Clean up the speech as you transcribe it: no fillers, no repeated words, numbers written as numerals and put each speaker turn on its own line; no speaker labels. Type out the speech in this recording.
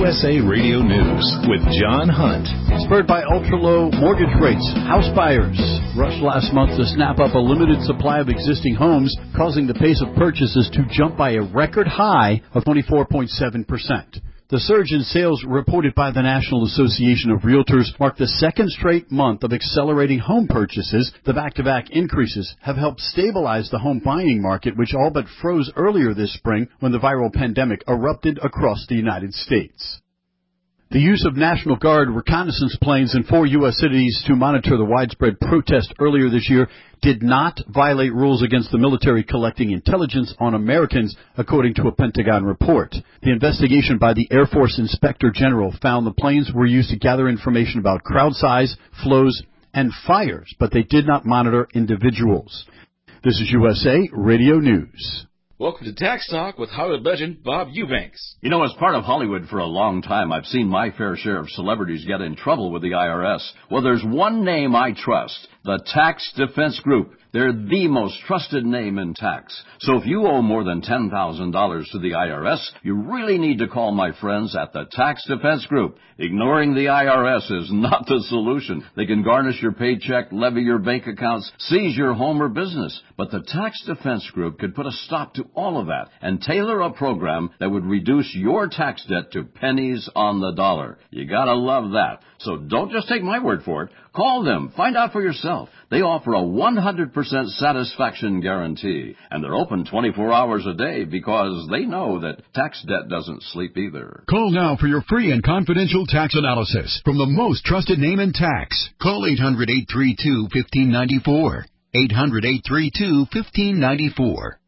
USA Radio News with John Hunt.
Spurred by ultra-low mortgage rates, house buyers rushed last month to snap up a limited supply of existing homes, causing the pace of purchases to jump by a record high of 24.7%. The surge in sales reported by the National Association of Realtors marked the second straight month of accelerating home purchases. The back-to-back increases have helped stabilize the home buying market, which all but froze earlier this spring when the viral pandemic erupted across the United States. The use of National Guard reconnaissance planes in 4 U.S. cities to monitor the widespread protest earlier this year did not violate rules against the military collecting intelligence on Americans, according to a Pentagon report. The investigation by the Air Force Inspector General found the planes were used to gather information about crowd size, flows, and fires, but they did not monitor individuals. This is USA Radio News.
Welcome to Tax Talk with Hollywood legend Bob Eubanks.
You know, as part of Hollywood for a long time, I've seen my fair share of celebrities get in trouble with the IRS. Well, there's one name I trust, the Tax Defense Group. They're the most trusted name in tax. So if you owe more than $10,000 to the IRS, you really need to call my friends at the Tax Defense Group. Ignoring the IRS is not the solution. They can garnish your paycheck, levy your bank accounts, seize your home or business. But the Tax Defense Group could put a stop to all of that and tailor a program that would reduce your tax debt to pennies on the dollar. You gotta love that. So don't just take my word for it. Call them. Find out for yourself. They offer a 100% satisfaction guarantee, and they're open 24 hours a day because they know that tax debt doesn't sleep either.
Call now for your free and confidential tax analysis from the most trusted name in tax. Call 800-832-1594. 800-832-1594.